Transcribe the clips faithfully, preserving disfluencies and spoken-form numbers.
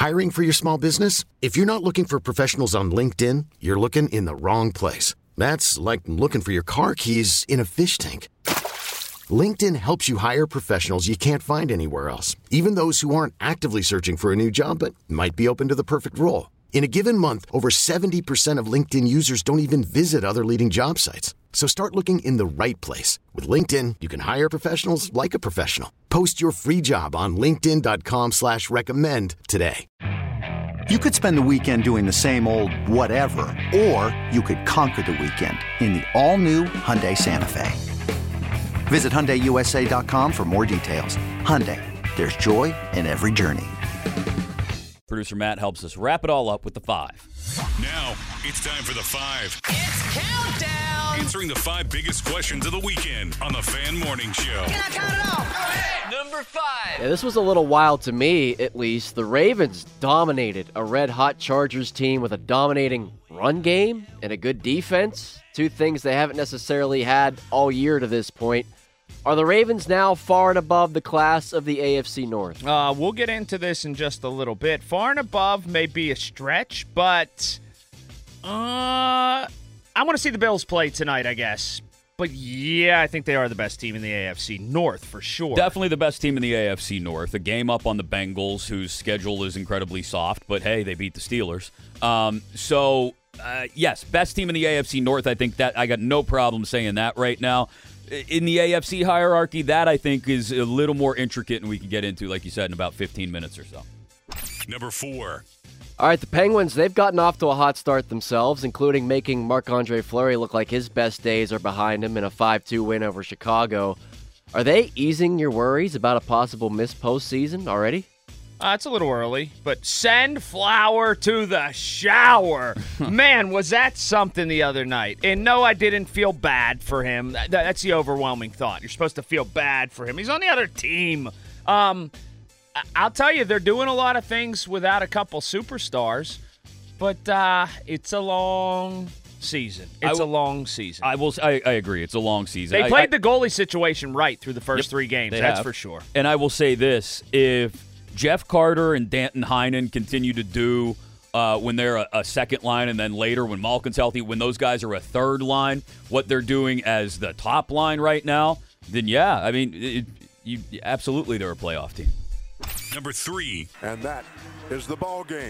Hiring for your small business? If you're not looking for professionals on LinkedIn, you're looking in the wrong place. That's like looking for your car keys in a fish tank. LinkedIn helps you hire professionals you can't find anywhere else, even those who aren't actively searching for a new job but might be open to the perfect role. In a given month, over seventy percent of LinkedIn users don't even visit other leading job sites. So start looking in the right place. With LinkedIn, you can hire professionals like a professional. Post your free job on linkedin dot com slash recommend today. You could spend the weekend doing the same old whatever, or you could conquer the weekend in the all-new Hyundai Santa Fe. Visit Hyundai U S A dot com for more details. Hyundai, there's joy in every journey. Producer Matt helps us wrap it all up with the five. Now, it's time for the five. It's countdown. Answering the five biggest questions of the weekend on the Fan Morning Show. Can I count it off? Go ahead. Number five. Yeah, this was a little wild to me, at least. The Ravens dominated a red-hot Chargers team with a dominating run game and a good defense. Two things they haven't necessarily had all year to this point. Are the Ravens now far and above the class of the A F C North? Uh, we'll get into this in just a little bit. Far and above may be a stretch, but uh, I want to see the Bills play tonight, I guess. But, yeah, I think they are the best team in the A F C North for sure. Definitely the best team in the A F C North. A game up on the Bengals, whose schedule is incredibly soft, but, hey, they beat the Steelers. Um, so, uh, yes, best team in the A F C North. I think that I got no problem saying that right now. In the A F C hierarchy, that I think is a little more intricate, and we can get into, like you said, in about fifteen minutes or so. Number four. All right, the Penguins, they've gotten off to a hot start themselves, including making Marc-Andre Fleury look like his best days are behind him in a five two win over Chicago. Are they easing your worries about a possible missed postseason already? Uh, it's a little early, but send Flower to the shower. Man, was that something the other night. And no, I didn't feel bad for him. That, that's the overwhelming thought. You're supposed to feel bad for him. He's on the other team. Um, I- I'll tell you, they're doing a lot of things without a couple superstars, but uh, it's a long season. It's w- a long season. I will. I, I agree. It's a long season. They I, played I, the goalie situation right through the first yep, three games. they That's have. for sure. And I will say this. If Jeff Carter and Danton Heinen continue to do uh, when they're a, a second line, and then later when Malkin's healthy, when those guys are a third line, what they're doing as the top line right now, then yeah, I mean, it, you absolutely they're a playoff team. Number three. And that is the ball game.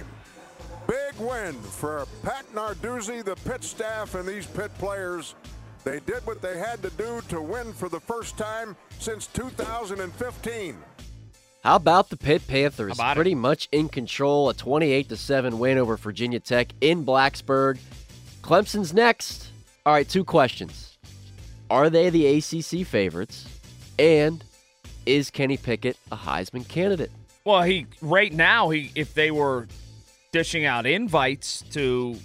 Big win for Pat Narduzzi, the Pitt staff, and these Pitt players. They did what they had to do to win for the first time since two thousand fifteen. How about the Pitt Panthers? How about Pretty it? much in control, a twenty-eight to seven win over Virginia Tech in Blacksburg. Clemson's next. All right, two questions. Are they the A C C favorites? And is Kenny Pickett a Heisman candidate? Well, he right now, he if they were dishing out invites to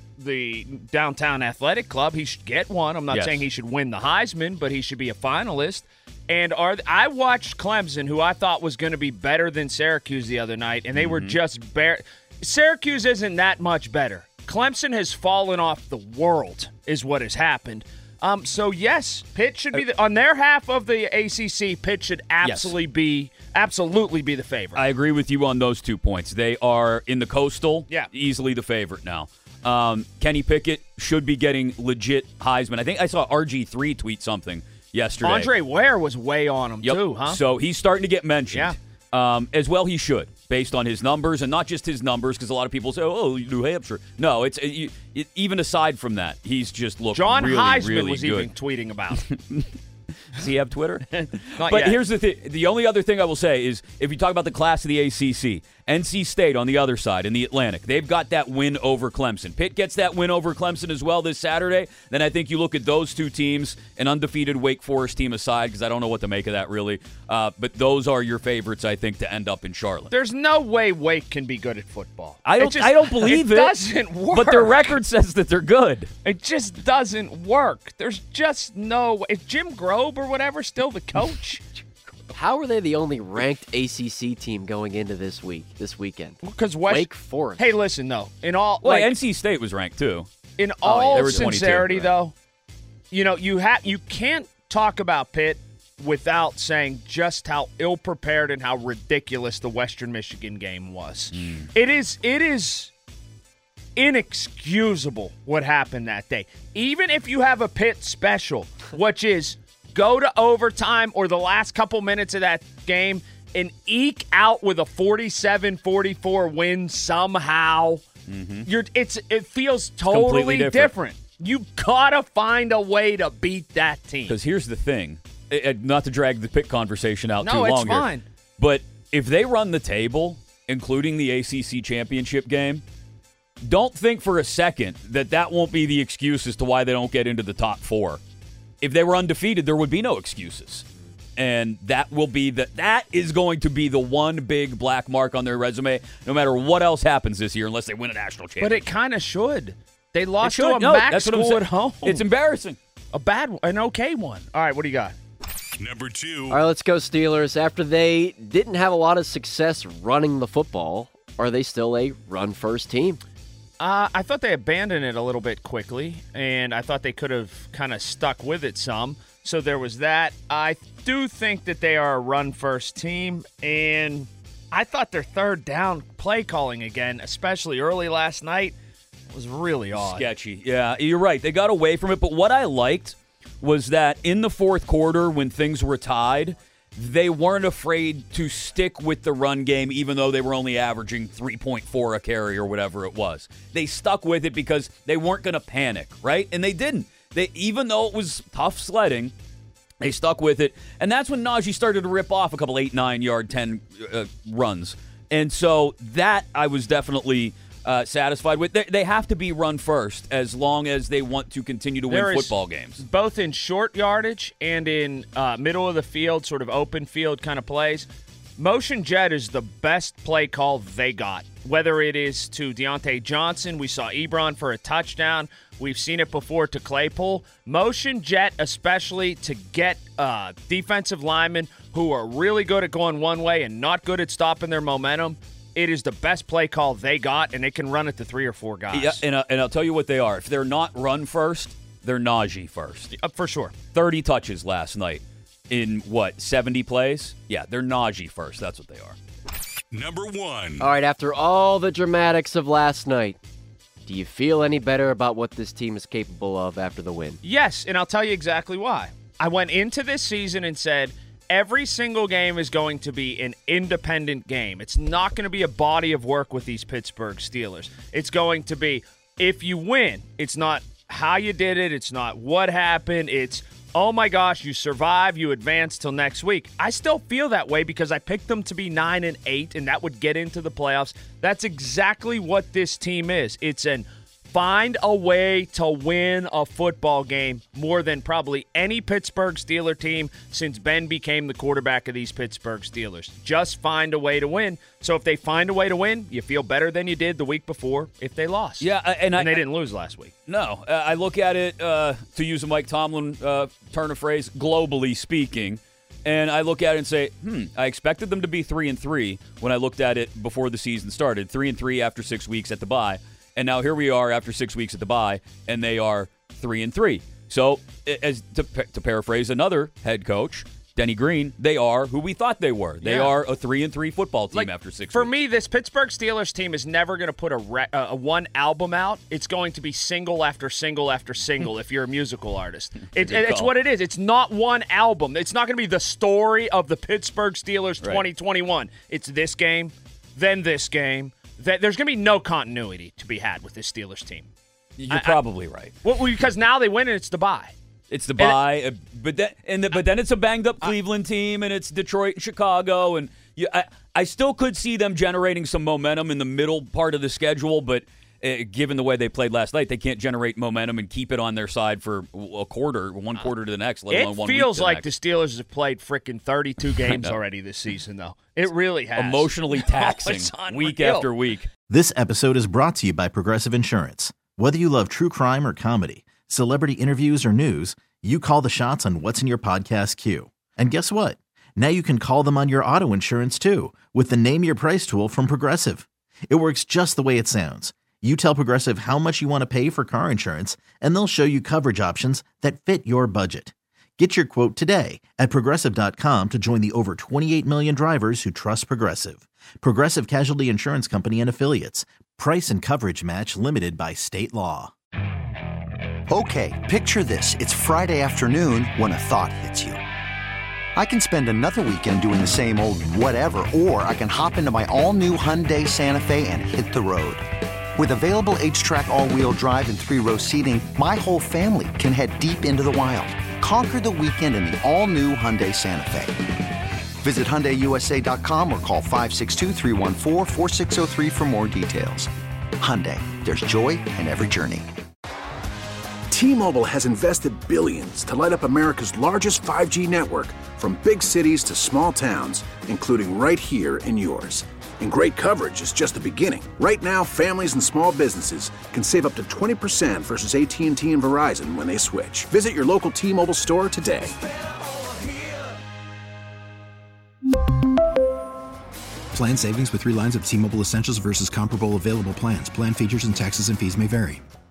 the Downtown Athletic Club, he should get one. I'm not Yes. saying he should win the Heisman, but he should be a finalist. And are I watched Clemson, who I thought was going to be better than Syracuse the other night, and they mm-hmm. were just bare. Syracuse isn't that much better. Clemson has fallen off the world, is what has happened. Um, so yes, Pitt should be the, on their half of the A C C. Pitt should absolutely yes. be absolutely be the favorite. I agree with you on those two points. They are in the Coastal, yeah. easily the favorite now. Um, Kenny Pickett should be getting legit Heisman. I think I saw R G three tweet something yesterday. Andre Ware was way on him yep. too, huh? So he's starting to get mentioned. Yeah. Um, as well he should, based on his numbers, and not just his numbers, because a lot of people say, oh, New Hampshire. No, it's it, it, even aside from that, he's just looked John really, Heisman really was good. even tweeting about it. Does he have Twitter? Not but yet. here's the thing. The only other thing I will say is if you talk about the class of the A C C, N C State on the other side in the Atlantic, they've got that win over Clemson. Pitt gets that win over Clemson as well this Saturday. Then I think you look at those two teams, an undefeated Wake Forest team aside, because I don't know what to make of that really. Uh, but those are your favorites, I think, to end up in Charlotte. There's no way Wake can be good at football. I don't. Just, I don't believe it. It doesn't work. But their record says that they're good. It just doesn't work. There's just no way. Is Jim Grobe or whatever still the coach? How are they the only ranked A C C team going into this week, this weekend? Because West Wake Forest. Hey, listen though. In all, well, like, N C State was ranked too. In Oh, all yeah, they were sincerity, twenty-two, right. though, you know you have you can't talk about Pitt without saying just how ill-prepared and how ridiculous the Western Michigan game was. Mm. It is it is inexcusable what happened that day. Even if you have a Pitt special, which is go to overtime or the last couple minutes of that game and eke out with a forty-seven forty-four win somehow, mm-hmm. you're it's it feels totally different. different. You gotta find a way to beat that team. Because here's the thing. It, not to drag the Pitt conversation out no, too long it's here, fine. But if they run the table, including the A C C championship game, don't think for a second that that won't be the excuse as to why they don't get into the top four. If they were undefeated, there would be no excuses. And that will be the, that is going to be the one big black mark on their resume, no matter what else happens this year, unless they win a national championship. But it kind of should. They lost should. to a no, MAC that's school what I'm at home. It's embarrassing. A bad one, an okay one. All right, what do you got? Number two. All right, let's go Steelers. After they didn't have a lot of success running the football, are they still a run-first team? Uh, I thought they abandoned it a little bit quickly, and I thought they could have kind of stuck with it some. So there was that. I do think that they are a run-first team, and I thought their third down play calling again, especially early last night, was really odd. Sketchy. Yeah, you're right. They got away from it, but what I liked was that in the fourth quarter when things were tied, they weren't afraid to stick with the run game even though they were only averaging three point four a carry or whatever it was. They stuck with it because they weren't going to panic, right? And they didn't. They even though it was tough sledding, they stuck with it. And that's when Najee started to rip off a couple eight, nine-yard, ten uh, runs. And so that I was definitely Uh, satisfied with. They, they have to be run first as long as they want to continue to there win football games. Both in short yardage and in uh, middle of the field, sort of open field kind of plays. Motion jet is the best play call they got. Whether it is to Deontay Johnson, we saw Ebron for a touchdown. We've seen it before to Claypool. Motion jet, especially to get uh, defensive linemen who are really good at going one way and not good at stopping their momentum. It is the best play call they got, and they can run it to three or four guys. Yeah, and, uh, and I'll tell you what they are. If they're not run first, they're Najee first. Uh, for sure. thirty touches last night in, what, seventy plays? Yeah, they're Najee first. That's what they are. Number one. All right, after all the dramatics of last night, do you feel any better about what this team is capable of after the win? Yes, and I'll tell you exactly why. I went into this season and said, every single game is going to be an independent game. It's not going to be a body of work with these Pittsburgh Steelers. It's going to be, if you win, it's not how you did it. It's not what happened. It's, oh my gosh, you survive, you advance till next week. I still feel that way because I picked them to be nine and eight, and that would get into the playoffs. That's exactly what this team is. It's an find a way to win a football game more than probably any Pittsburgh Steeler team since Ben became the quarterback of these Pittsburgh Steelers. Just find a way to win. So if they find a way to win, you feel better than you did the week before if they lost. Yeah, and, and I, they didn't lose last week. No, uh, I look at it, uh, to use a Mike Tomlin uh, turn of phrase, globally speaking, and I look at it and say, hmm, I expected them to be three and three when I looked at it before the season started. Three and three after six weeks at the bye. And now here we are after six weeks at the bye, and they are three and three. So, as to, to paraphrase another head coach, Denny Green, they are who we thought they were. They yeah. are a three and three football team like, after six. For weeks. me, this Pittsburgh Steelers team is never going to put a, re- uh, a one album out. It's going to be single after single after single. If you're a musical artist, it, it's what it is. It's not one album. It's not going to be the story of the Pittsburgh Steelers right. twenty twenty-one. It's this game, then this game. That there's going to be no continuity to be had with this Steelers team. You're I, probably I, right. Well, because now they win and it's the bye. It's the bye, it, but then and the, but then it's a banged up Cleveland team, and it's Detroit and Chicago, and you, I I still could see them generating some momentum in the middle part of the schedule, but uh, given the way they played last night, they can't generate momentum and keep it on their side for a quarter, one quarter to the next, let alone it one week feels to the like next. the Steelers have played freaking thirty-two games already this season, though. It really has. Emotionally taxing oh, week after week. This episode is brought to you by Progressive Insurance. Whether you love true crime or comedy, celebrity interviews or news, you call the shots on what's in your podcast queue. And guess what? Now you can call them on your auto insurance too with the Name Your Price tool from Progressive. It works just the way it sounds. You tell Progressive how much you want to pay for car insurance, and they'll show you coverage options that fit your budget. Get your quote today at Progressive dot com to join the over twenty-eight million drivers who trust Progressive. Progressive Casualty Insurance Company and Affiliates. Price and coverage match limited by state law. Okay, picture this. It's Friday afternoon when a thought hits you. I can spend another weekend doing the same old whatever, or I can hop into my all-new Hyundai Santa Fe and hit the road. With available H-Track all-wheel drive and three-row seating, my whole family can head deep into the wild. Conquer the weekend in the all-new Hyundai Santa Fe. Visit Hyundai U S A dot com or call five six two, three one four, four six zero three for more details. Hyundai, there's joy in every journey. T-Mobile has invested billions to light up America's largest five G network, from big cities to small towns, including right here in yours. And great coverage is just the beginning. Right now, families and small businesses can save up to twenty percent versus A T and T and Verizon when they switch. Visit your local T-Mobile store today. Plan savings with three lines of T-Mobile Essentials versus comparable available plans. Plan features and taxes and fees may vary.